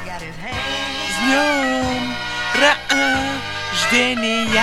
С днем рождения!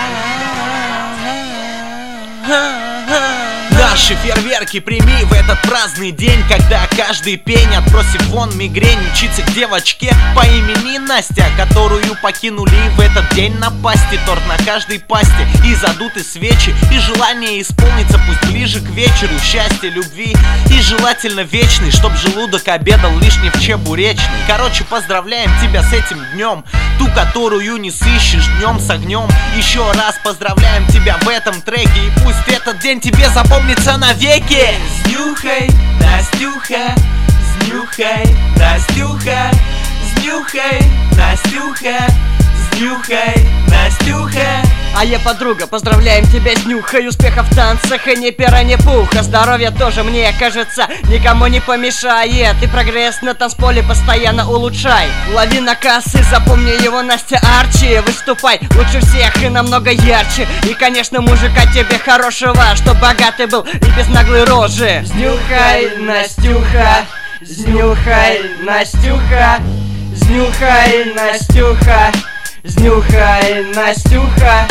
Наши фейерверки прими в этот праздный день, когда каждый пень отбросит вон мигрень. Учиться к девочке по имени Настя, которую покинули в этот день напасти. Торт на каждой пасте и задуты свечи, и желание исполнится пусть ближе к вечеру. Счастья, любви и желательно вечный, чтоб желудок обедал лишь не в чебуречный. Короче, поздравляем тебя с этим днем, ту, которую не сыщешь днем с огнем. Еще раз поздравляем тебя в этом треке, и пусть этот день тебе запомнится навеки. С нюхай, Настюха, с нюхай, Настюха, с нюхай, Настюха, с нюхай, Настюха. А я, подруга, поздравляем тебя с нюхой. Успехов в танцах и ни пера, ни пуха. Здоровье тоже, мне кажется, никому не помешает. И прогресс на танцполе постоянно улучшай. Лови наказ и запомни его, Настя Арчи. Выступай лучше всех и намного ярче. И, конечно, мужика тебе хорошего, чтоб богатый был и без наглой рожи. Снюхай, Настюха, снюхай, Настюха, снюхай, Настюха, снюхай, Настюха.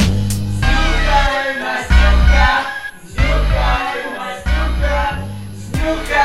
Снюхай, Настюха, снюхай, Настюха, снюхай.